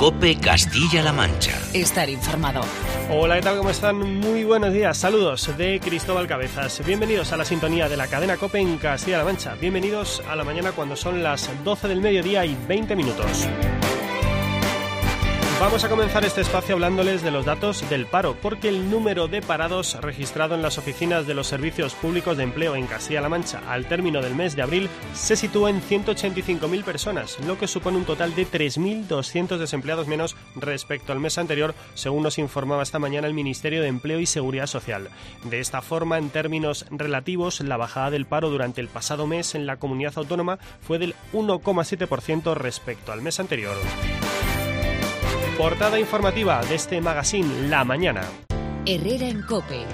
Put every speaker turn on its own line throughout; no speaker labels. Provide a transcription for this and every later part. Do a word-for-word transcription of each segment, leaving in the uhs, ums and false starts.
COPE Castilla-La Mancha.
Estar informado.
Hola, ¿qué tal? ¿Cómo están? Muy buenos días. Saludos de Cristóbal Cabezas. Bienvenidos a la sintonía de la cadena COPE en Castilla-La Mancha. Bienvenidos a la mañana cuando son las doce del mediodía y veinte minutos. Vamos a comenzar este espacio hablándoles de los datos del paro, porque el número de parados registrado en las oficinas de los servicios públicos de empleo en Castilla-La Mancha al término del mes de abril se sitúa en ciento ochenta y cinco mil personas, lo que supone un total de tres mil doscientos desempleados menos respecto al mes anterior, según nos informaba esta mañana el Ministerio de Empleo y Seguridad Social. De esta forma, en términos relativos, la bajada del paro durante el pasado mes en la comunidad autónoma fue del uno coma siete por ciento respecto al mes anterior. Portada informativa de este magazine La Mañana.
Herrera en COPE.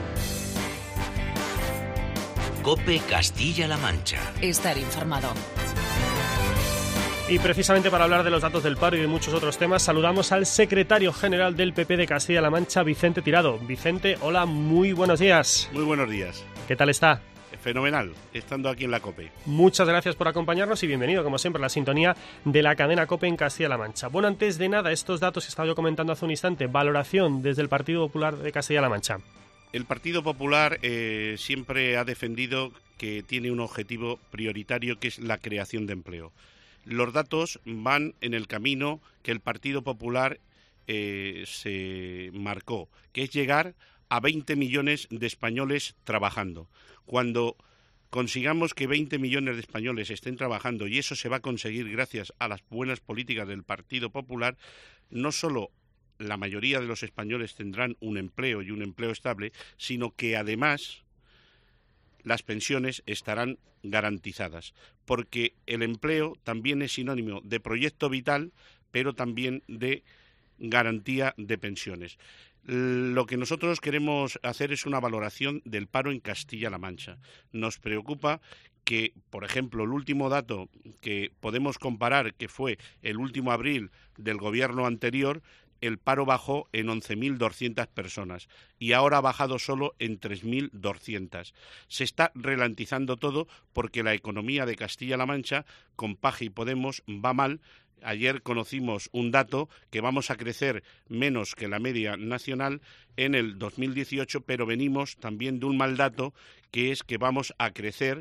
COPE Castilla-La Mancha.
Estar informado.
Y precisamente para hablar de los datos del paro y de muchos otros temas, saludamos al secretario general del P P de Castilla-La Mancha, Vicente Tirado. Vicente, hola, muy buenos días.
Muy buenos días.
¿Qué tal está?
Fenomenal, estando aquí en la COPE.
Muchas gracias por acompañarnos y bienvenido, como siempre, a la sintonía de la cadena COPE en Castilla-La Mancha. Bueno, antes de nada, estos datos que estaba yo comentando hace un instante, valoración desde el Partido Popular de Castilla-La Mancha.
El Partido Popular eh, siempre ha defendido que tiene un objetivo prioritario, que es la creación de empleo. Los datos van en el camino que el Partido Popular eh, se marcó, que es llegar a veinte millones de españoles trabajando. Cuando consigamos que veinte millones de españoles estén trabajando, y eso se va a conseguir gracias a las buenas políticas del Partido Popular, no solo la mayoría de los españoles tendrán un empleo y un empleo estable, sino que además las pensiones estarán garantizadas, porque el empleo también es sinónimo de proyecto vital, pero también de garantía de pensiones. Lo que nosotros queremos hacer es una valoración del paro en Castilla-La Mancha. Nos preocupa que, por ejemplo, el último dato que podemos comparar, que fue el último abril del gobierno anterior, el paro bajó en once mil doscientas personas y ahora ha bajado solo en tres mil doscientas. Se está ralentizando todo porque la economía de Castilla-La Mancha, con Paje y Podemos, va mal. Ayer conocimos un dato que vamos a crecer menos que la media nacional en el dos mil dieciocho, pero venimos también de un mal dato, que es que vamos a crecer,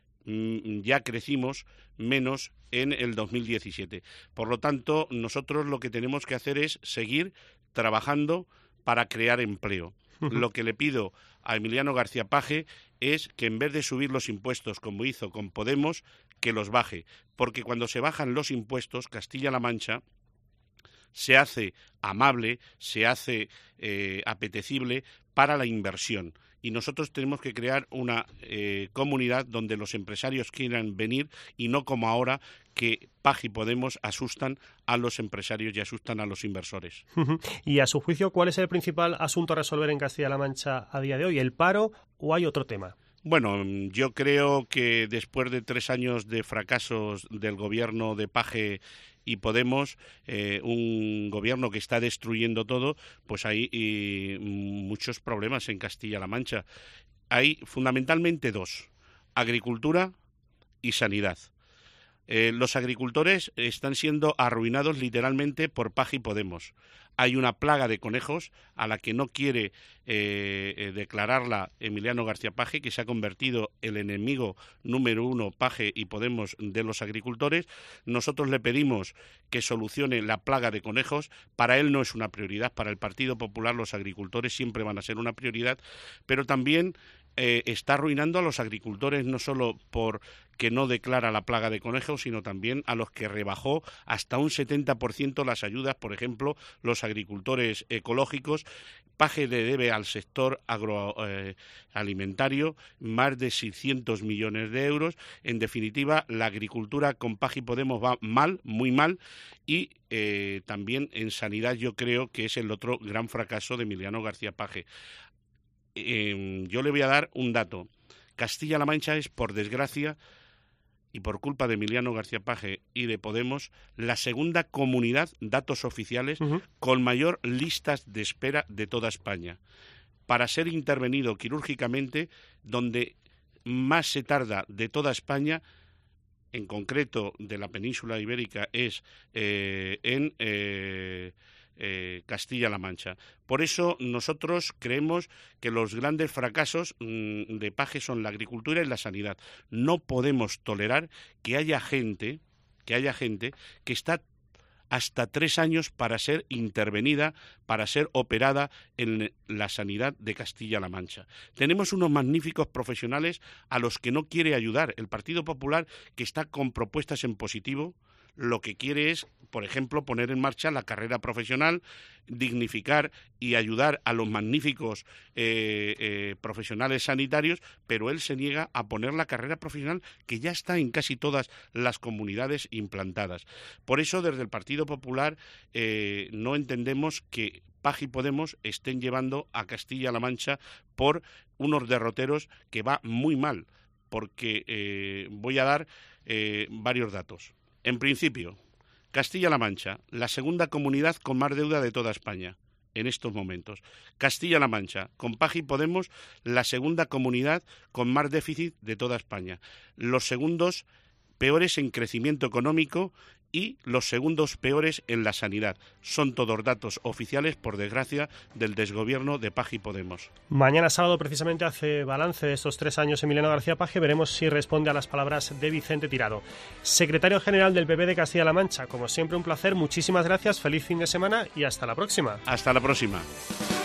ya crecimos menos en el dos mil diecisiete. Por lo tanto, nosotros lo que tenemos que hacer es seguir trabajando para crear empleo. Lo que le pido a Emiliano García Paje es que en vez de subir los impuestos como hizo con Podemos, que los baje, porque cuando se bajan los impuestos, Castilla-La Mancha se hace amable, se hace eh, apetecible para la inversión. Y nosotros tenemos que crear una eh, comunidad donde los empresarios quieran venir y no como ahora que Paje y Podemos asustan a los empresarios y asustan a los inversores.
Y a su juicio, ¿cuál es el principal asunto a resolver en Castilla-La Mancha a día de hoy? ¿El paro o hay otro tema?
Bueno, yo creo que después de tres años de fracasos del gobierno de Paje y Podemos, eh, un gobierno que está destruyendo todo, pues hay y, muchos problemas en Castilla-La Mancha. Hay fundamentalmente dos: agricultura y sanidad. Eh, los agricultores están siendo arruinados literalmente por Paje y Podemos. Hay una plaga de conejos a la que no quiere eh, eh, declararla Emiliano García Paje, que se ha convertido el enemigo número uno, Paje y Podemos, de los agricultores. Nosotros le pedimos que solucione la plaga de conejos. Para él no es una prioridad, para el Partido Popular los agricultores siempre van a ser una prioridad, pero también eh, está arruinando a los agricultores no solo por que no declara la plaga de conejos, sino también a los que rebajó hasta un setenta por ciento las ayudas, por ejemplo, los agricultores ecológicos. Paje le debe al sector agroalimentario eh, más de seiscientos millones de euros. En definitiva, la agricultura con Paje y Podemos va mal, muy mal, y eh, también en sanidad yo creo que es el otro gran fracaso de Emiliano García Paje. Eh, yo le voy a dar un dato. Castilla-La Mancha es, por desgracia, y por culpa de Emiliano García Paje y de Podemos, la segunda comunidad, datos oficiales, uh-huh. con mayor listas de espera de toda España. Para ser intervenido quirúrgicamente, donde más se tarda de toda España, en concreto de la península ibérica, es eh, en eh, eh, Castilla-La Mancha. Por eso nosotros creemos que los grandes fracasos mmm, de Paje son la agricultura y la sanidad. No podemos tolerar que haya gente, que haya gente que está hasta tres años para ser intervenida, para ser operada en la sanidad de Castilla-La Mancha. Tenemos unos magníficos profesionales a los que no quiere ayudar. El Partido Popular, que está con propuestas en positivo, lo que quiere es, por ejemplo, poner en marcha la carrera profesional, dignificar y ayudar a los magníficos eh, eh, profesionales sanitarios, pero él se niega a poner la carrera profesional que ya está en casi todas las comunidades implantadas. Por eso, desde el Partido Popular, eh, no entendemos que Paje y Podemos estén llevando a Castilla-La Mancha por unos derroteros que va muy mal, porque eh, voy a dar eh, varios datos. En principio, Castilla-La Mancha, la segunda comunidad con más deuda de toda España en estos momentos. Castilla-La Mancha, con Paje y Podemos, la segunda comunidad con más déficit de toda España. Los segundos peores en crecimiento económico y los segundos peores en la sanidad. Son todos datos oficiales, por desgracia, del desgobierno de Paje y Podemos.
Mañana sábado precisamente hace balance de estos tres años Emiliano García Paje. Veremos si responde a las palabras de Vicente Tirado, secretario general del P P de Castilla-La Mancha. Como siempre, un placer. Muchísimas gracias, feliz fin de semana y hasta la próxima.
Hasta la próxima.